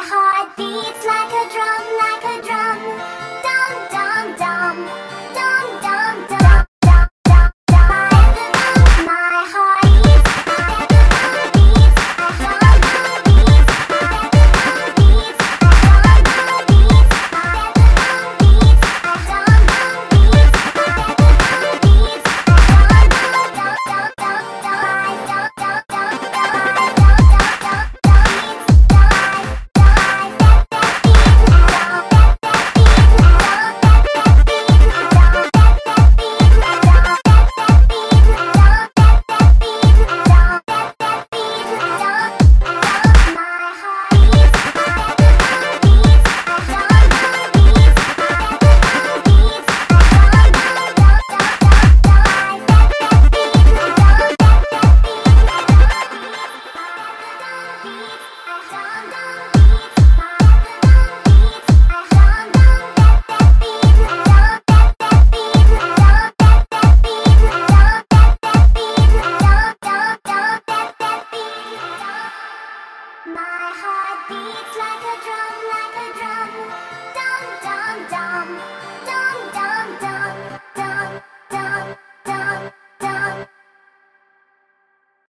heart beats like a drum, like a drum. Dum dum dum, dum dum dum, dum dum dum. My heart beats, beats, dum beats, beats, dum beats, beats, dum beats, beats, my heart beats like a drum, like a drum.